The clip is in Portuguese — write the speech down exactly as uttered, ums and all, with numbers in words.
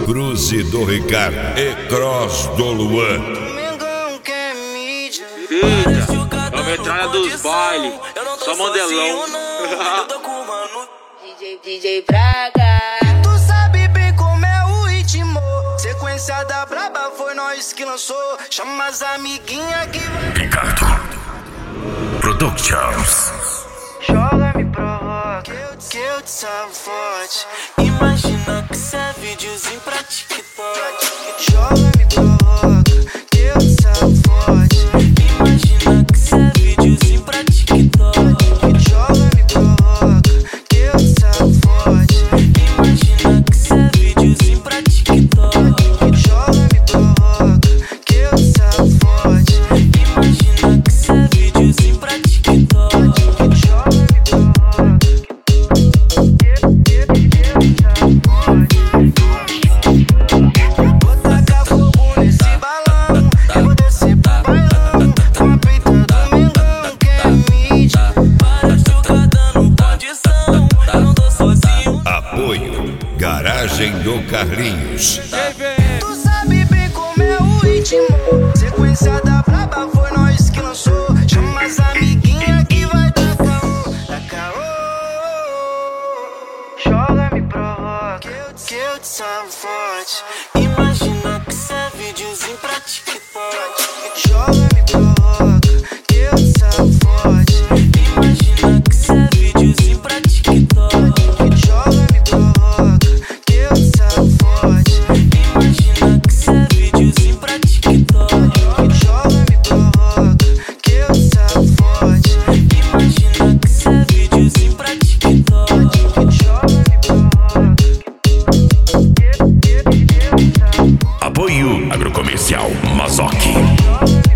Cruze do Ricardo e Cross do Luan. Eita, é uma metralha dos bailes, só modelão. D J, D J Braga. Tu sabe bem como é o ritmo. Sequência da braba foi nós que lançou. Chama as amiguinhas que vai. Ricardo Productions. Joga, me provoca, que eu, que eu te salvo forte. Imagina que cê é videozinho pra TikTok. Joga, me provoca, que eu te salvo forte. Imagina que cê é videozinho pra TikTok. Joga, me provoca, que eu te salvo forte. Imagina que cê é videozinho pra TikTok. Joga, me provoca, que eu te salvo forte. Imagina que cê é videozinho pra TikTok. Apoio Garagem do Carlinhos. Tu sabe bem como é o ritmo. Sequência da braba foi nós que lançou. Chama as amiguinhas que vai dar caô. Dá caô. Joga, me provoca, que eu, que eu te salvo forte. Imagina que cê é videozinho pra TikTok. Joga, me provoca, que eu te salvo forte. Imagina que cê é videozinho pra TikTok. Joga, me provoca, que eu te salvo forte. Imagina que cê é videozinho pra TikTok. Joga, me provoca, que eu te salvo forte. Imagina que cê é videozinho pra TikTok. Joga, me provoca, que eu te salvo forte. Apoio Agrocomercial Mazoc.